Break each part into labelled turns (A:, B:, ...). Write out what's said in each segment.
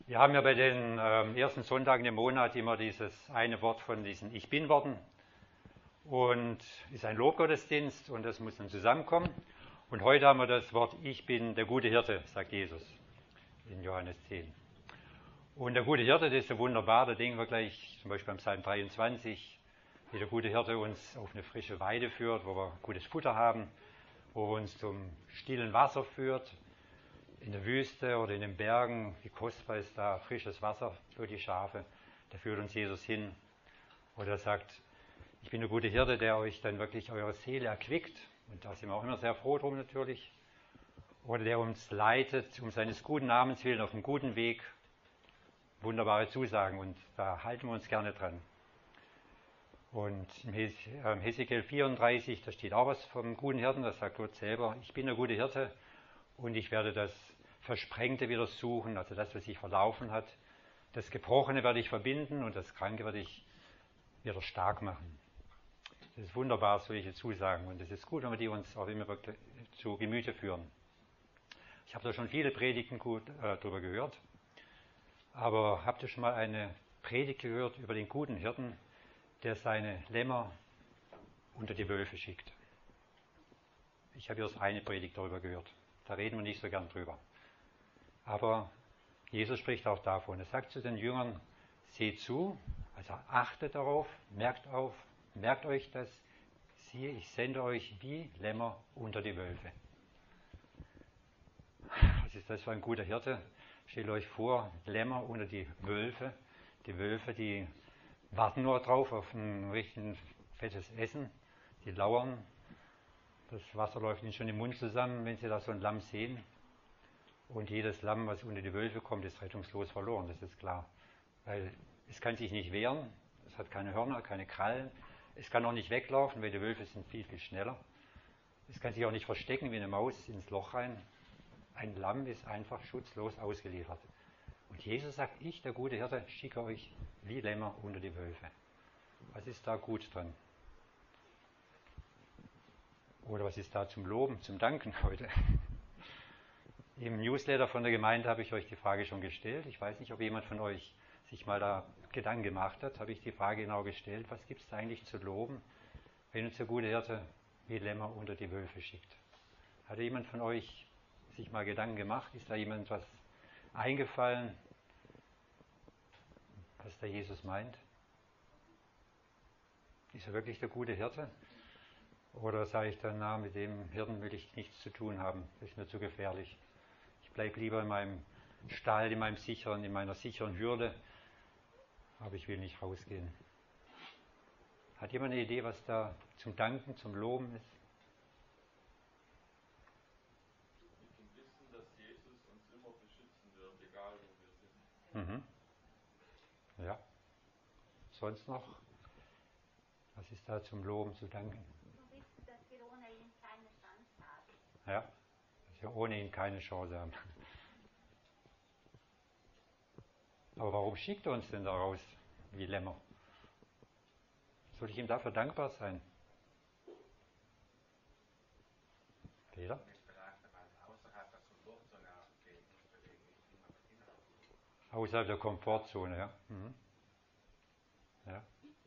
A: Wir haben ja bei den ersten Sonntagen im Monat immer dieses eine Wort von diesen Ich Bin-Worten und ist ein Lobgottesdienst und das muss dann zusammenkommen. Und heute haben wir das Wort Ich bin der gute Hirte, sagt Jesus in Johannes 10. Und der gute Hirte, das ist so wunderbar, da denken wir gleich zum Beispiel am Psalm 23, wie der gute Hirte uns auf eine frische Weide führt, wo wir gutes Futter haben, wo er uns zum stillen Wasser führt, in der Wüste oder in den Bergen, wie kostbar ist da frisches Wasser für die Schafe, da führt uns Jesus hin. Oder er sagt, ich bin der gute Hirte, der euch dann wirklich eure Seele erquickt, und da sind wir auch immer sehr froh drum natürlich. Oder der uns leitet, um seines guten Namens willen, auf einem guten Weg. Wunderbare Zusagen, und da halten wir uns gerne dran. Und im Hesekiel 34, da steht auch was vom guten Hirten, da sagt Gott selber, ich bin der gute Hirte und ich werde das Versprengte wieder suchen, also das, was sich verlaufen hat. Das Gebrochene werde ich verbinden und das Kranke werde ich wieder stark machen. Das ist wunderbar, solche Zusagen, und es ist gut, wenn wir die uns auch immer zu Gemüte führen. Ich habe da schon viele Predigten darüber gehört, aber habt ihr schon mal eine Predigt gehört über den guten Hirten, der seine Lämmer unter die Wölfe schickt? Ich habe erst eine Predigt darüber gehört. Da reden wir nicht so gern drüber. Aber Jesus spricht auch davon. Er sagt zu den Jüngern, seht zu, also achtet darauf, merkt euch das, siehe, ich sende euch wie Lämmer unter die Wölfe. Was ist das für ein guter Hirte? Stellt euch vor, Lämmer unter die Wölfe. Die Wölfe, die warten nur drauf auf ein richtig fettes Essen. Die lauern. Das Wasser läuft ihnen schon im Mund zusammen, wenn sie da so ein Lamm sehen. Und jedes Lamm, was unter die Wölfe kommt, ist rettungslos verloren, das ist klar. Weil es kann sich nicht wehren, es hat keine Hörner, keine Krallen. Es kann auch nicht weglaufen, weil die Wölfe sind viel, viel schneller. Es kann sich auch nicht verstecken wie eine Maus ins Loch rein. Ein Lamm ist einfach schutzlos ausgeliefert. Und Jesus sagt, ich, der gute Hirte, schicke euch wie Lämmer unter die Wölfe. Was ist da gut dran? Oder was ist da zum Loben, zum Danken heute? Im Newsletter von der Gemeinde habe ich euch die Frage schon gestellt. Ich weiß nicht, ob jemand von euch sich mal da Gedanken gemacht hat. Habe ich die Frage genau gestellt, was gibt es da eigentlich zu loben, wenn uns der gute Hirte wie Lämmer unter die Wölfe schickt? Hat jemand von euch sich mal Gedanken gemacht? Ist da jemand was eingefallen, was der Jesus meint? Ist er wirklich der gute Hirte? Oder sage ich dann, na, mit dem Hirten will ich nichts zu tun haben, das ist mir zu gefährlich. Ich bleibe lieber in meinem Stall, in meiner sicheren Hürde, aber ich will nicht rausgehen. Hat jemand eine Idee, was da zum Danken, zum Loben ist?
B: Mit dem Wissen, dass Jesus uns immer beschützen wird, egal wo wir sind.
A: Ja. Sonst noch? Was ist da zum Loben, zu danken?
C: Wir wissen, dass wir ohne ihn keine Chance haben.
A: Ja, dass wir ohne ihn keine Chance haben. Aber warum schickt er uns denn da raus wie Lämmer? Soll ich ihm dafür dankbar sein? Peter? Außerhalb der Komfortzone, ja. Ja.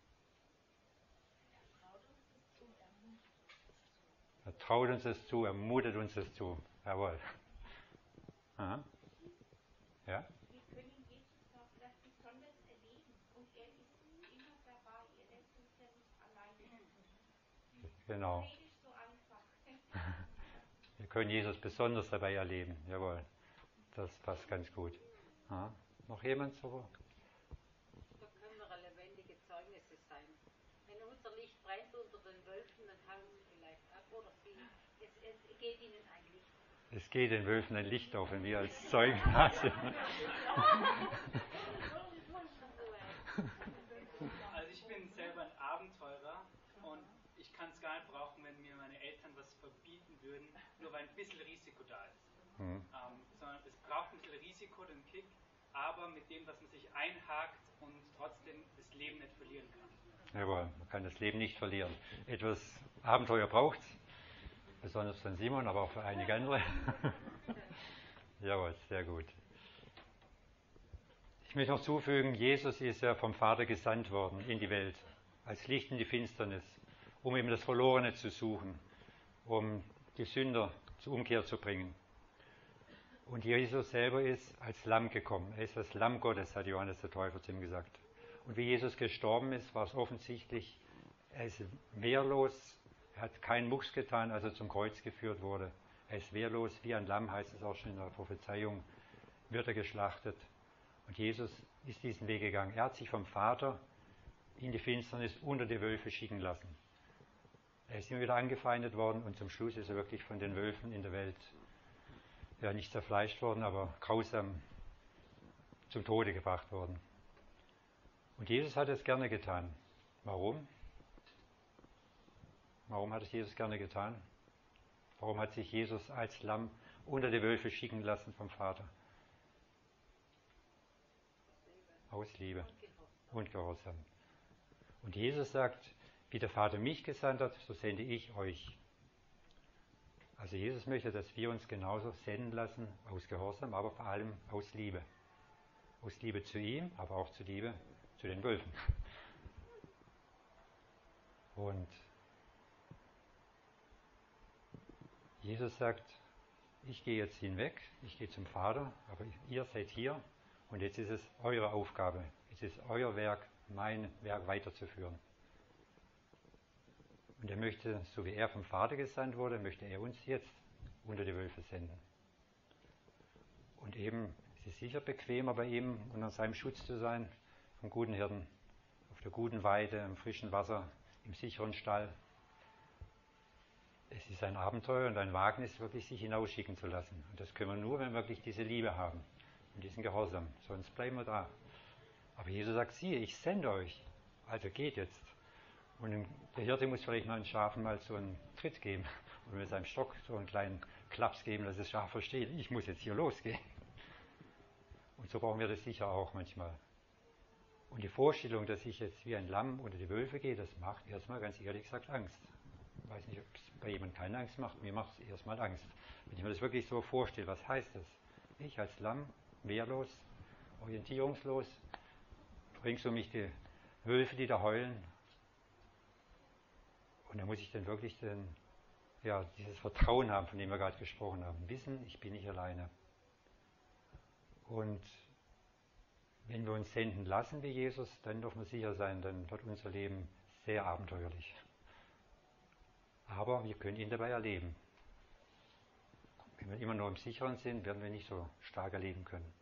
A: Er traut uns es zu, er mutet uns es zu. Jawohl. Aha. Ja.
C: Wir können Jesus noch das besonders erleben und er ist immer dabei, er lässt uns ja nicht alleine.
A: Genau.
C: Das ist so einfach.
A: Wir können Jesus besonders dabei erleben. Jawohl. Das passt ganz gut. Aha. Noch jemand so?
D: Da können wir lebendige Zeugnisse sein. Wenn unser Licht brennt unter den Wölfen, dann hauen sie vielleicht ab oder sie. Es geht ihnen ein Licht.
A: Es geht den Wölfen ein Licht auf, wenn wir als Zeugen da sind.
E: Also ich bin selber ein Abenteurer und ich kann es gar nicht brauchen, wenn mir meine Eltern was verbieten würden, nur weil ein bisschen Risiko da ist. Sondern es braucht ein bisschen Risiko, den Kick, aber mit dem, dass man sich einhakt und trotzdem das Leben nicht verlieren kann.
A: Jawohl, man kann das Leben nicht verlieren. Etwas Abenteuer braucht es, besonders von Simon, aber auch für einige andere. Jawohl, sehr gut. Ich möchte noch zufügen, Jesus ist ja vom Vater gesandt worden in die Welt, als Licht in die Finsternis, um eben das Verlorene zu suchen, um die Sünder zur Umkehr zu bringen. Und Jesus selber ist als Lamm gekommen. Er ist das Lamm Gottes, hat Johannes der Täufer zu ihm gesagt. Und wie Jesus gestorben ist, war es offensichtlich, er ist wehrlos, er hat keinen Mucks getan, als er zum Kreuz geführt wurde. Er ist wehrlos, wie ein Lamm, heißt es auch schon in der Prophezeiung, wird er geschlachtet. Und Jesus ist diesen Weg gegangen. Er hat sich vom Vater in die Finsternis unter die Wölfe schicken lassen. Er ist immer wieder angefeindet worden und zum Schluss ist er wirklich von den Wölfen in der Welt, ja nicht zerfleischt worden, aber grausam zum Tode gebracht worden. Und Jesus hat es gerne getan. Warum? Warum hat es Jesus gerne getan? Warum hat sich Jesus als Lamm unter die Wölfe schicken lassen vom Vater? Aus Liebe und Gehorsam. Und Jesus sagt, wie der Vater mich gesandt hat, so sende ich euch. Also Jesus möchte, dass wir uns genauso senden lassen, aus Gehorsam, aber vor allem aus Liebe. Aus Liebe zu ihm, aber auch zu Liebe zu den Wölfen. Und Jesus sagt, ich gehe jetzt hinweg, ich gehe zum Vater, aber ihr seid hier und jetzt ist es eure Aufgabe, jetzt ist euer Werk, mein Werk weiterzuführen. Und er möchte, so wie er vom Vater gesandt wurde, möchte er uns jetzt unter die Wölfe senden. Und eben, es ist sicher bequemer bei ihm, unter seinem Schutz zu sein, vom guten Hirten, auf der guten Weide, im frischen Wasser, im sicheren Stall. Es ist ein Abenteuer und ein Wagnis, wirklich sich hinausschicken zu lassen. Und das können wir nur, wenn wir wirklich diese Liebe haben und diesen Gehorsam. Sonst bleiben wir da. Aber Jesus sagt, siehe, ich sende euch. Also geht jetzt. Und der Hirte muss vielleicht mal den Schafen mal so einen Tritt geben oder mit seinem Stock so einen kleinen Klaps geben, dass das Schaf versteht, ich muss jetzt hier losgehen. Und so brauchen wir das sicher auch manchmal. Und die Vorstellung, dass ich jetzt wie ein Lamm unter die Wölfe gehe, das macht erstmal ganz ehrlich gesagt Angst. Ich weiß nicht, ob es bei jemandem keine Angst macht, mir macht es erstmal Angst. Wenn ich mir das wirklich so vorstelle, was heißt das? Ich als Lamm, wehrlos, orientierungslos, bringst du mich die Wölfe, die da heulen. Und da muss ich dann wirklich dieses Vertrauen haben, von dem wir gerade gesprochen haben. Wissen, ich bin nicht alleine. Und wenn wir uns senden lassen wie Jesus, dann dürfen wir sicher sein, dann wird unser Leben sehr abenteuerlich. Aber wir können ihn dabei erleben. Wenn wir immer nur im Sicheren sind, werden wir nicht so stark erleben können.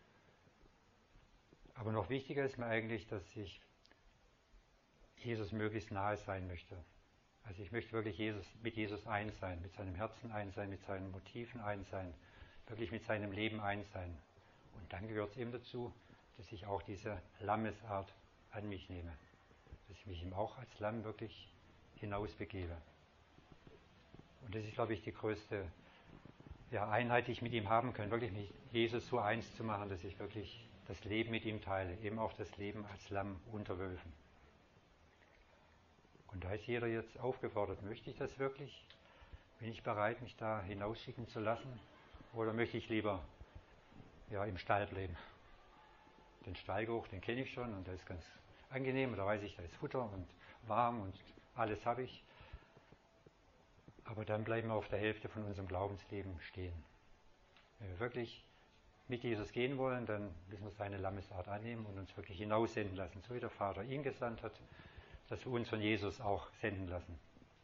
A: Aber noch wichtiger ist mir eigentlich, dass ich Jesus möglichst nahe sein möchte. Also ich möchte wirklich mit Jesus eins sein, mit seinem Herzen eins sein, mit seinen Motiven eins sein, wirklich mit seinem Leben eins sein. Und dann gehört es eben dazu, dass ich auch diese Lammesart an mich nehme. Dass ich mich ihm auch als Lamm wirklich hinausbegebe. Und das ist, glaube ich, die größte Einheit, die ich mit ihm haben kann, wirklich mit Jesus so eins zu machen, dass ich wirklich das Leben mit ihm teile, eben auch das Leben als Lamm unter Wölfen. Und da ist jeder jetzt aufgefordert, möchte ich das wirklich? Bin ich bereit, mich da hinausschicken zu lassen? Oder möchte ich lieber im Stall bleiben? Den Stallgeruch, den kenne ich schon und der ist ganz angenehm. Da weiß ich, da ist Futter und warm und alles habe ich. Aber dann bleiben wir auf der Hälfte von unserem Glaubensleben stehen. Wenn wir wirklich mit Jesus gehen wollen, dann müssen wir seine Lammesart annehmen und uns wirklich hinaussenden lassen, so wie der Vater ihn gesandt hat, dass wir uns von Jesus auch senden lassen.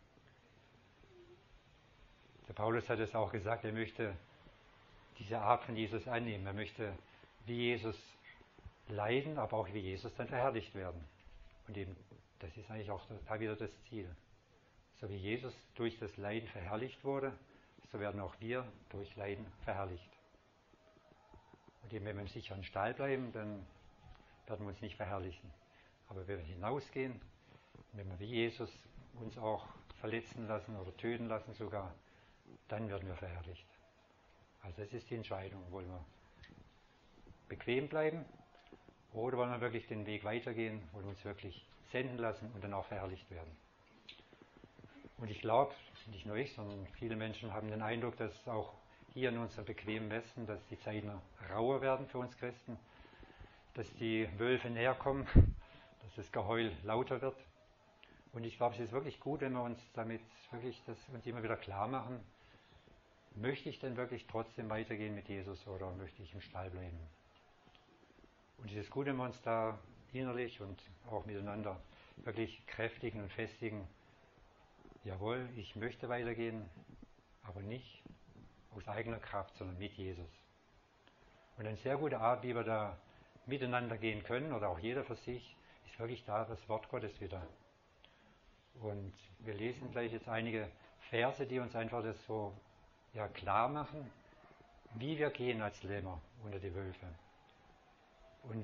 A: Der Paulus hat es auch gesagt, er möchte diese Art von Jesus annehmen. Er möchte wie Jesus leiden, aber auch wie Jesus dann verherrlicht werden. Und eben, das ist eigentlich auch da wieder das Ziel. So wie Jesus durch das Leiden verherrlicht wurde, so werden auch wir durch Leiden verherrlicht. Und eben, wenn wir im sicheren Stall bleiben, dann werden wir uns nicht verherrlichen. Aber wenn wir hinausgehen, wenn wir wie Jesus uns auch verletzen lassen oder töten lassen sogar, dann werden wir verherrlicht. Also das ist die Entscheidung. Wollen wir bequem bleiben oder wollen wir wirklich den Weg weitergehen, wollen wir uns wirklich senden lassen und dann auch verherrlicht werden. Und ich glaube, nicht nur ich, sondern viele Menschen haben den Eindruck, dass auch hier in unserem bequemen Westen, dass die Zeiten rauer werden für uns Christen, dass die Wölfe näher kommen, dass das Geheul lauter wird. Und ich glaube, es ist wirklich gut, wenn wir uns damit wirklich uns immer wieder klar machen, möchte ich denn wirklich trotzdem weitergehen mit Jesus oder möchte ich im Stall bleiben? Und es ist gut, wenn wir uns da innerlich und auch miteinander wirklich kräftigen und festigen, jawohl, ich möchte weitergehen, aber nicht aus eigener Kraft, sondern mit Jesus. Und eine sehr gute Art, wie wir da miteinander gehen können, oder auch jeder für sich, ist wirklich da das Wort Gottes wieder. Und wir lesen gleich jetzt einige Verse, die uns einfach das so klar machen, wie wir gehen als Lämmer unter die Wölfe. Und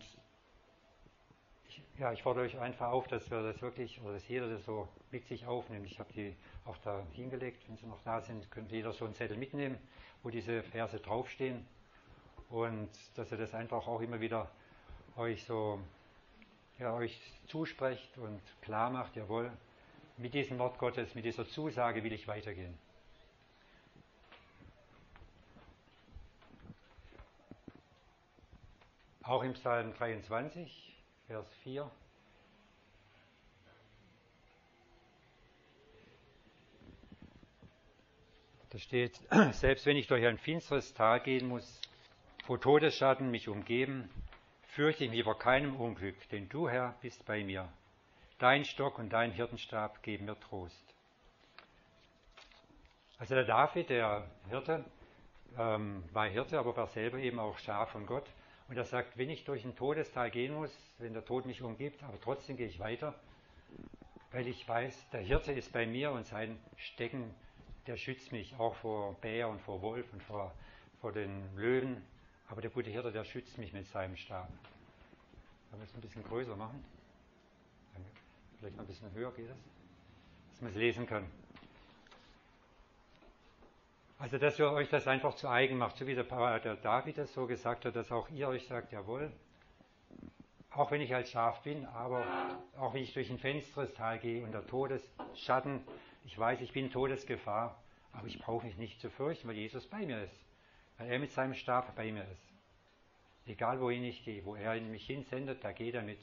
A: ich fordere euch einfach auf, dass wir das wirklich, oder dass jeder das so mit sich aufnimmt. Ich habe die auch da hingelegt, wenn sie noch da sind, könnt jeder so einen Zettel mitnehmen, wo diese Verse draufstehen. Und dass ihr das einfach auch immer wieder euch zusprecht und klar macht, jawohl, mit diesem Wort Gottes, mit dieser Zusage will ich weitergehen. Auch im Psalm 23, Vers 4. Da steht, selbst wenn ich durch ein finsteres Tal gehen muss, wo Todesschatten mich umgeben, fürchte ich mich vor keinem Unglück, denn du, Herr, bist bei mir. Dein Stock und dein Hirtenstab geben mir Trost. Also der David, der Hirte, war Hirte, aber war selber eben auch Schaf von Gott. Und er sagt, wenn ich durch ein Todestal gehen muss, wenn der Tod mich umgibt, aber trotzdem gehe ich weiter, weil ich weiß, der Hirte ist bei mir und sein Stecken, der schützt mich auch vor Bär und vor Wolf und vor den Löwen. Aber der gute Hirte, der schützt mich mit seinem Stab. Können wir es ein bisschen größer machen? Vielleicht noch ein bisschen höher geht es, dass man es lesen kann. Also, dass ihr euch das einfach zu eigen macht, so wie der David es so gesagt hat, dass auch ihr euch sagt, jawohl, auch wenn ich als Schaf bin, aber auch wenn ich durch ein finsteres Tal gehe und der Todesschatten, ich weiß, ich bin in Todesgefahr, aber ich brauche mich nicht zu fürchten, weil Jesus bei mir ist, weil er mit seinem Stab bei mir ist. Egal wohin ich gehe, wo er mich hinsendet, da geht er mit.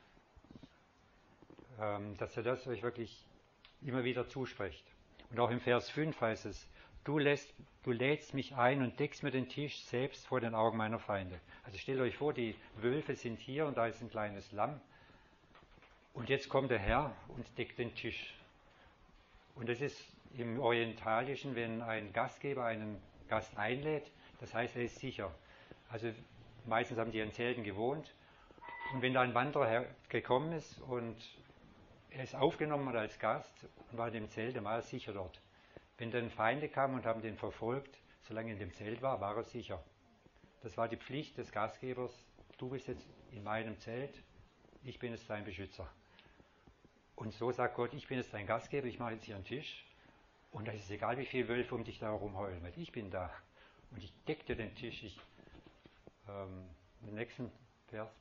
A: Dass ihr das euch wirklich immer wieder zusprecht. Und auch im Vers 5 heißt es, du lädst mich ein und deckst mir den Tisch selbst vor den Augen meiner Feinde. Also stellt euch vor, die Wölfe sind hier und da ist ein kleines Lamm. Und jetzt kommt der Herr und deckt den Tisch. Und das ist im Orientalischen, wenn ein Gastgeber einen Gast einlädt, das heißt, er ist sicher. Also meistens haben die in Zelten gewohnt. Und wenn da ein Wanderer gekommen ist und er ist aufgenommen worden als Gast und war in dem Zelt, dann war er sicher dort. Wenn dann Feinde kamen und haben den verfolgt, solange er in dem Zelt war, war er sicher. Das war die Pflicht des Gastgebers. Du bist jetzt in meinem Zelt, ich bin jetzt dein Beschützer. Und so sagt Gott, ich bin jetzt dein Gastgeber, ich mache jetzt hier einen Tisch. Und da ist es egal, wie viele Wölfe um dich da rumheulen, weil ich bin da. Und ich decke dir den Tisch. Den nächsten Vers.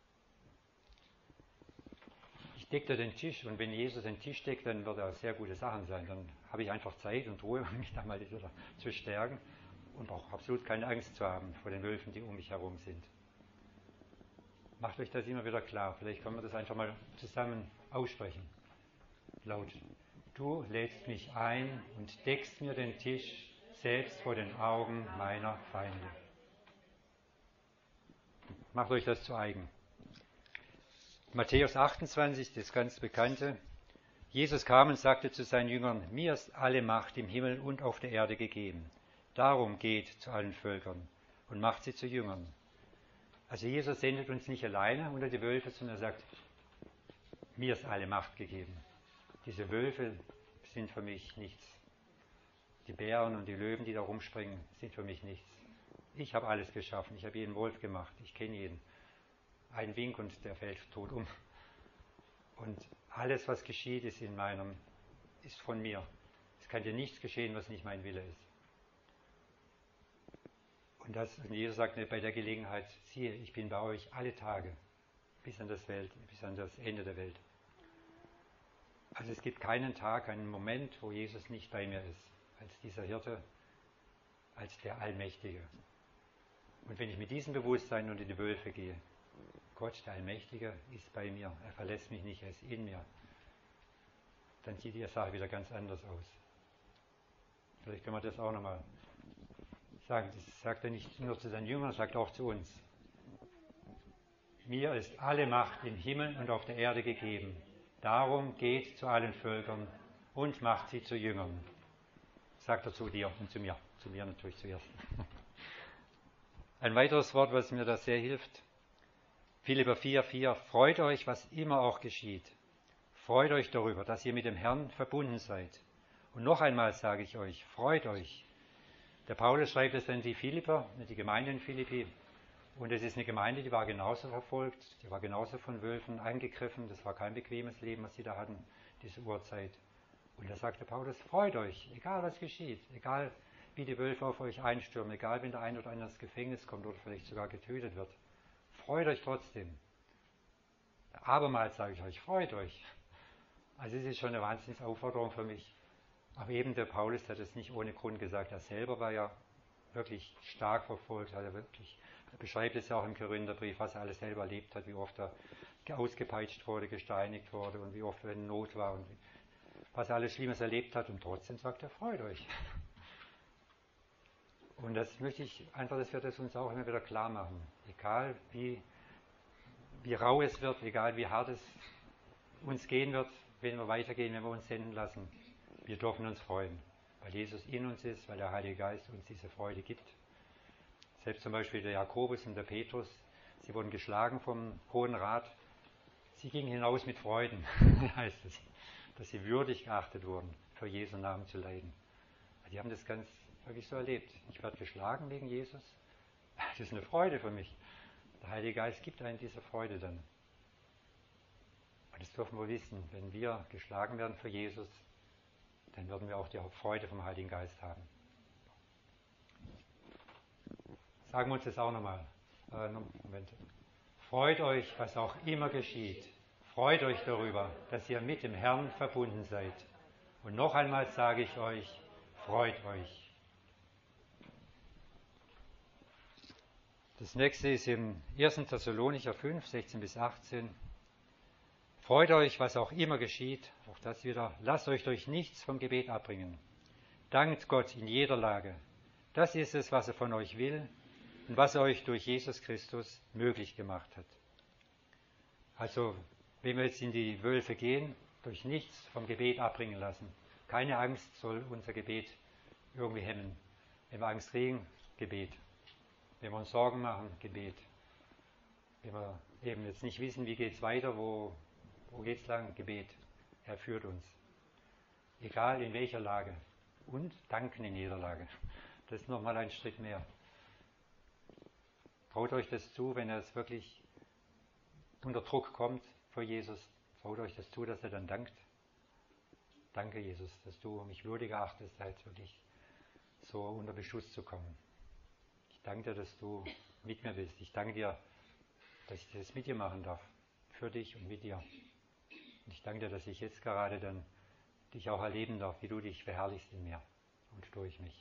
A: Ich decke dir den Tisch und wenn Jesus den Tisch deckt, dann wird er sehr gute Sachen sein. Dann habe ich einfach Zeit und Ruhe, um mich da mal wieder zu stärken und auch absolut keine Angst zu haben vor den Wölfen, die um mich herum sind. Macht euch das immer wieder klar. Vielleicht können wir das einfach mal zusammen aussprechen. Laut. Du lädst mich ein und deckst mir den Tisch selbst vor den Augen meiner Feinde. Macht euch das zu eigen. Matthäus 28, das ganz bekannte. Jesus kam und sagte zu seinen Jüngern, mir ist alle Macht im Himmel und auf der Erde gegeben. Darum geht zu allen Völkern und macht sie zu Jüngern. Also Jesus sendet uns nicht alleine unter die Wölfe, sondern er sagt, mir ist alle Macht gegeben. Diese Wölfe sind für mich nichts. Die Bären und die Löwen, die da rumspringen, sind für mich nichts. Ich habe alles geschaffen, ich habe jeden Wolf gemacht, ich kenne jeden. Ein Wink und der fällt tot um. Und alles, was geschieht, ist von mir. Es kann dir nichts geschehen, was nicht mein Wille ist. Und Jesus sagt bei der Gelegenheit, siehe, ich bin bei euch alle Tage, bis an das Ende der Welt. Also es gibt keinen Tag, keinen Moment, wo Jesus nicht bei mir ist, als dieser Hirte, als der Allmächtige. Und wenn ich mit diesem Bewusstsein unter die Wölfe gehe, Gott, der Allmächtige, ist bei mir. Er verlässt mich nicht, er ist in mir. Dann sieht die Sache wieder ganz anders aus. Vielleicht können wir das auch nochmal sagen. Das sagt er nicht nur zu seinen Jüngern, sagt auch zu uns. Mir ist alle Macht im Himmel und auf der Erde gegeben. Darum geht zu allen Völkern und macht sie zu Jüngern. Sagt er zu dir und zu mir. Zu mir natürlich zuerst. Ein weiteres Wort, was mir da sehr hilft. Philipper 4,4. Freut euch, was immer auch geschieht. Freut euch darüber, dass ihr mit dem Herrn verbunden seid. Und noch einmal sage ich euch, freut euch. Der Paulus schreibt es an die Philipper, die Gemeinde in Philippi. Und es ist eine Gemeinde, die war genauso verfolgt, die war genauso von Wölfen angegriffen. Das war kein bequemes Leben, was sie da hatten, diese Uhrzeit. Und da sagte Paulus, freut euch, egal was geschieht, egal wie die Wölfe auf euch einstürmen, egal wenn der ein oder andere ins Gefängnis kommt oder vielleicht sogar getötet wird. Freut euch trotzdem. Abermals sage ich euch, freut euch. Also es ist schon eine Wahnsinnsaufforderung für mich. Aber eben der Paulus hat es nicht ohne Grund gesagt. Er selber war ja wirklich stark verfolgt, er beschreibt es ja auch im Korintherbrief, was er alles selber erlebt hat, wie oft er ausgepeitscht wurde, gesteinigt wurde und wie oft er in Not war und was er alles Schlimmes erlebt hat. Und trotzdem sagt er, freut euch. Und das möchte ich einfach, dass wir das uns auch immer wieder klar machen. Egal wie rau es wird, egal wie hart es uns gehen wird, wenn wir weitergehen, wenn wir uns senden lassen, wir dürfen uns freuen, weil Jesus in uns ist, weil der Heilige Geist uns diese Freude gibt. Selbst zum Beispiel der Jakobus und der Petrus, sie wurden geschlagen vom Hohen Rat. Sie gingen hinaus mit Freuden, heißt es, dass sie würdig geachtet wurden, für Jesu Namen zu leiden. Die haben das ganz wirklich so erlebt. Ich werde geschlagen wegen Jesus. Das ist eine Freude für mich. Der Heilige Geist gibt einem diese Freude dann. Und das dürfen wir wissen. Wenn wir geschlagen werden für Jesus, dann werden wir auch die Freude vom Heiligen Geist haben. Sagen wir uns das auch nochmal. Moment. Freut euch, was auch immer geschieht. Freut euch darüber, dass ihr mit dem Herrn verbunden seid. Und noch einmal sage ich euch, freut euch. Das nächste ist im 1. Thessalonicher 5, 16 bis 18. Freut euch, was auch immer geschieht, auch das wieder, lasst euch durch nichts vom Gebet abbringen. Dankt Gott in jeder Lage. Das ist es, was er von euch will und was er euch durch Jesus Christus möglich gemacht hat. Also, wenn wir jetzt in die Wölfe gehen, durch nichts vom Gebet abbringen lassen. Keine Angst soll unser Gebet irgendwie hemmen. Wenn wir Angst kriegen, Gebet. Wenn wir uns Sorgen machen, Gebet. Wenn wir eben jetzt nicht wissen, wie geht es weiter, wo geht es lang, Gebet. Er führt uns. Egal in welcher Lage. Und danken in jeder Lage. Das ist nochmal ein Schritt mehr. Traut euch das zu, wenn er es wirklich unter Druck kommt vor Jesus. Traut euch das zu, dass er dann dankt. Danke, Jesus, dass du mich würdig erachtest, halt wirklich so unter Beschuss zu kommen. Ich danke dir, dass du mit mir bist. Ich danke dir, dass ich das mit dir machen darf. Für dich und mit dir. Und ich danke dir, dass ich jetzt gerade dann dich auch erleben darf, wie du dich verherrlichst in mir und durch mich.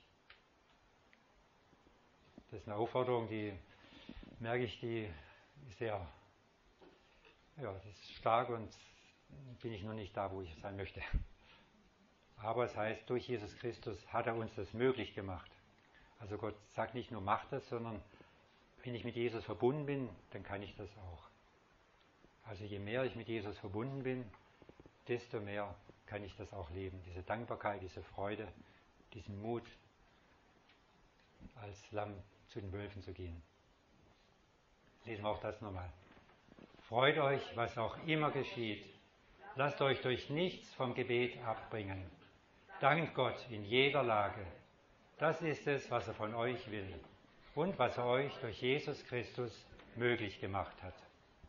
A: Das ist eine Aufforderung, die merke ich, die ist sehr, die ist stark und bin ich noch nicht da, wo ich sein möchte. Aber es heißt, durch Jesus Christus hat er uns das möglich gemacht. Also Gott sagt nicht nur, mach das, sondern wenn ich mit Jesus verbunden bin, dann kann ich das auch. Also je mehr ich mit Jesus verbunden bin, desto mehr kann ich das auch leben. Diese Dankbarkeit, diese Freude, diesen Mut, als Lamm zu den Wölfen zu gehen. Lesen wir auch das nochmal. Freut euch, was auch immer geschieht. Lasst euch durch nichts vom Gebet abbringen. Dankt Gott in jeder Lage. Das ist es, was er von euch will und was er euch durch Jesus Christus möglich gemacht hat.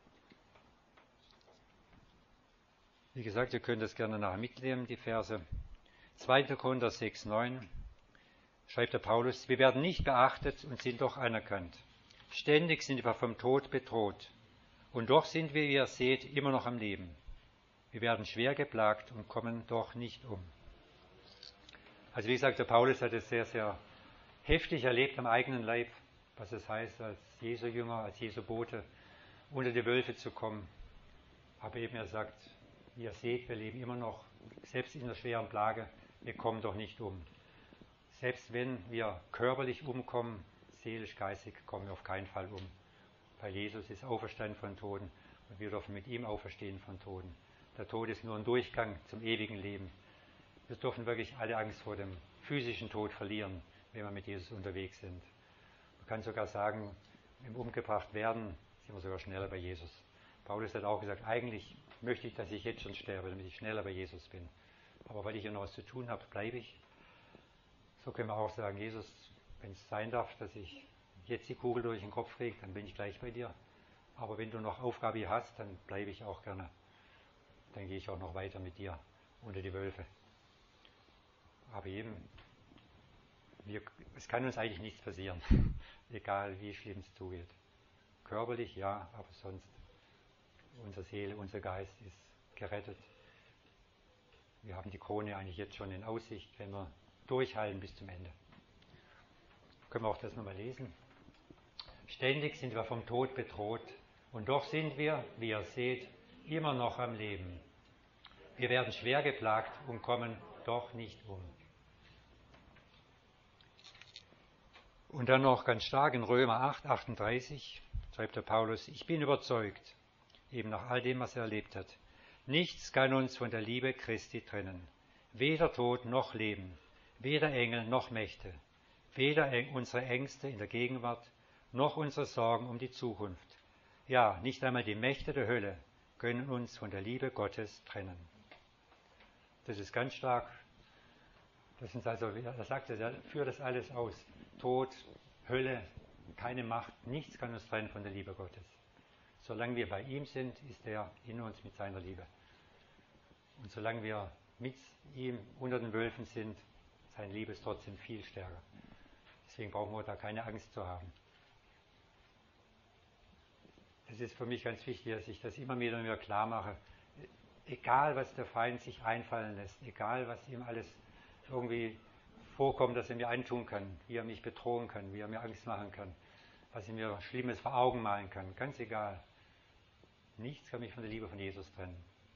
A: Wie gesagt, ihr könnt das gerne nachher mitnehmen, die Verse. 2. Korinther 6, 9 schreibt der Paulus, wir werden nicht beachtet und sind doch anerkannt. Ständig sind wir vom Tod bedroht. Und doch sind wir, wie ihr seht, immer noch am Leben. Wir werden schwer geplagt und kommen doch nicht um. Also wie gesagt, der Paulus hat es sehr, sehr heftig erlebt am eigenen Leib, was es heißt als Jesu Jünger, als Jesu Bote, unter die Wölfe zu kommen. Aber eben er sagt, wie ihr seht, wir leben immer noch, selbst in der schweren Plage, wir kommen doch nicht um. Selbst wenn wir körperlich umkommen, seelisch, geistig, kommen wir auf keinen Fall um. Weil Jesus ist auferstanden von Toten und wir dürfen mit ihm auferstehen von Toten. Der Tod ist nur ein Durchgang zum ewigen Leben. Wir dürfen wirklich alle Angst vor dem physischen Tod verlieren, wenn wir mit Jesus unterwegs sind. Man kann sogar sagen, im Umgebracht werden sind wir sogar schneller bei Jesus. Paulus hat auch gesagt, eigentlich möchte ich, dass ich jetzt schon sterbe, damit ich schneller bei Jesus bin. Aber weil ich ja noch was zu tun habe, bleibe ich. So können wir auch sagen, Jesus, wenn es sein darf, dass ich jetzt die Kugel durch den Kopf kriege, dann bin ich gleich bei dir. Aber wenn du noch Aufgabe hier hast, dann bleibe ich auch gerne. Dann gehe ich auch noch weiter mit dir unter die Wölfe. Aber eben, es kann uns eigentlich nichts passieren, egal wie schlimm es zugeht. Körperlich ja, aber sonst, unsere Seele, unser Geist ist gerettet. Wir haben die Krone eigentlich jetzt schon in Aussicht, wenn wir durchhalten bis zum Ende. Können wir auch das nochmal lesen? Ständig sind wir vom Tod bedroht und doch sind wir, wie ihr seht, immer noch am Leben. Wir werden schwer geplagt und kommen doch nicht um. Und dann noch ganz stark in Römer 8, 38 schreibt der Paulus, ich bin überzeugt, eben nach all dem, was er erlebt hat, nichts kann uns von der Liebe Christi trennen. Weder Tod noch Leben, weder Engel noch Mächte, weder unsere Ängste in der Gegenwart, noch unsere Sorgen um die Zukunft. Ja, nicht einmal die Mächte der Hölle können uns von der Liebe Gottes trennen. Das ist ganz stark. Das ist also, er sagt, er führt das alles aus. Tod, Hölle, keine Macht, nichts kann uns trennen von der Liebe Gottes. Solange wir bei ihm sind, ist er in uns mit seiner Liebe. Und solange wir mit ihm unter den Wölfen sind, seine Liebe ist trotzdem viel stärker. Deswegen brauchen wir da keine Angst zu haben. Das ist für mich ganz wichtig, dass ich das immer wieder mir klar mache. Egal, was der Feind sich einfallen lässt, egal, was ihm alles irgendwie vorkommt, dass er mir antun kann, wie er mich bedrohen kann, wie er mir Angst machen kann, was er mir Schlimmes vor Augen malen kann, ganz egal. Nichts kann mich von der Liebe von Jesus trennen.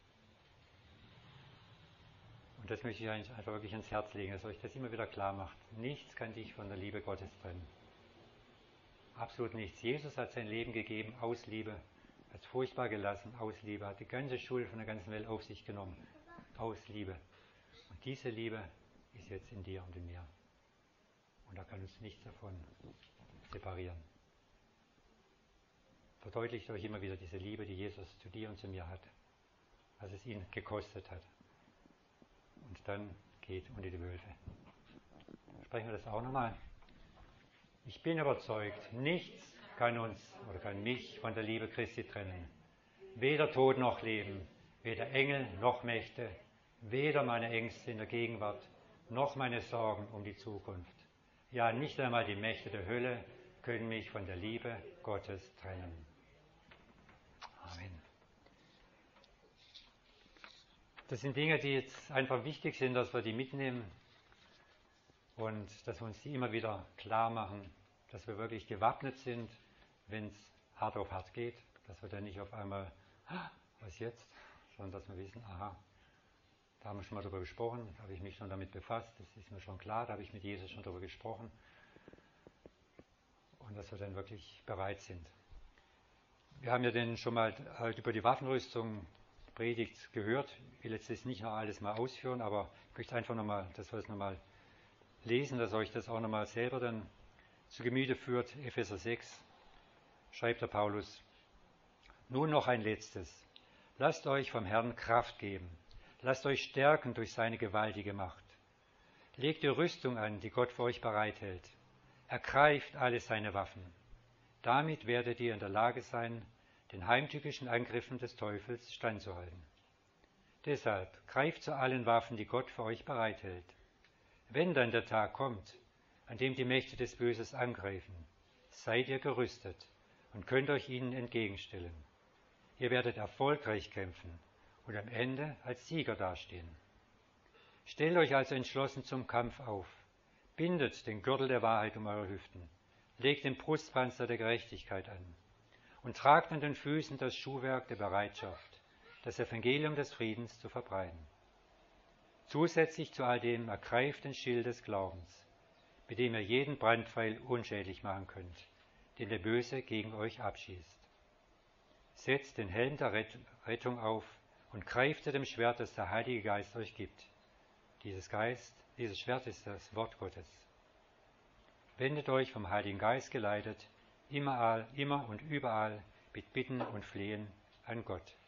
A: Und das möchte ich eigentlich einfach wirklich ans Herz legen, dass euch das immer wieder klar macht. Nichts kann dich von der Liebe Gottes trennen. Absolut nichts. Jesus hat sein Leben gegeben aus Liebe, hat es furchtbar gelassen, aus Liebe, hat die ganze Schuld von der ganzen Welt auf sich genommen, aus Liebe. Und diese Liebe ist jetzt in dir und in mir. Und da kann uns nichts davon separieren. Verdeutlicht euch immer wieder diese Liebe, die Jesus zu dir und zu mir hat, was es ihn gekostet hat. Und dann geht unter die Wölfe. Sprechen wir das auch nochmal. Ich bin überzeugt, nichts kann uns oder kann mich von der Liebe Christi trennen. Weder Tod noch Leben, weder Engel noch Mächte, weder meine Ängste in der Gegenwart, noch meine Sorgen um die Zukunft. Ja, nicht einmal die Mächte der Hölle können mich von der Liebe Gottes trennen. Amen. Das sind Dinge, die jetzt einfach wichtig sind, dass wir die mitnehmen und dass wir uns die immer wieder klar machen, dass wir wirklich gewappnet sind, wenn es hart auf hart geht, dass wir dann nicht auf einmal, was jetzt, sondern dass wir wissen, aha, da haben wir schon mal darüber gesprochen, da habe ich mich schon damit befasst, das ist mir schon klar, da habe ich mit Jesus schon darüber gesprochen und dass wir dann wirklich bereit sind. Wir haben ja dann schon mal halt über die Waffenrüstung Predigt gehört. Ich will jetzt das nicht noch alles mal ausführen, aber ich möchte einfach nochmal, dass wir es nochmal lesen, dass euch das auch nochmal selber dann zu Gemüte führt. Epheser 6 schreibt der Paulus, nun noch ein letztes. Lasst euch vom Herrn Kraft geben. Lasst euch stärken durch seine gewaltige Macht. Legt die Rüstung an, die Gott für euch bereithält. Ergreift alle seine Waffen. Damit werdet ihr in der Lage sein, den heimtückischen Angriffen des Teufels standzuhalten. Deshalb greift zu allen Waffen, die Gott für euch bereithält. Wenn dann der Tag kommt, an dem die Mächte des Böses angreifen, seid ihr gerüstet und könnt euch ihnen entgegenstellen. Ihr werdet erfolgreich kämpfen und am Ende als Sieger dastehen. Stellt euch also entschlossen zum Kampf auf. Bindet den Gürtel der Wahrheit um eure Hüften. Legt den Brustpanzer der Gerechtigkeit an und tragt an den Füßen das Schuhwerk der Bereitschaft, das Evangelium des Friedens zu verbreiten. Zusätzlich zu all dem ergreift den Schild des Glaubens, mit dem ihr jeden Brandpfeil unschädlich machen könnt, den der Böse gegen euch abschießt. Setzt den Helm der Rettung auf und greift zu dem Schwert, das der Heilige Geist euch gibt. Dieses Schwert ist das Wort Gottes. Wendet euch vom Heiligen Geist geleitet, immer und überall mit Bitten und Flehen an Gott.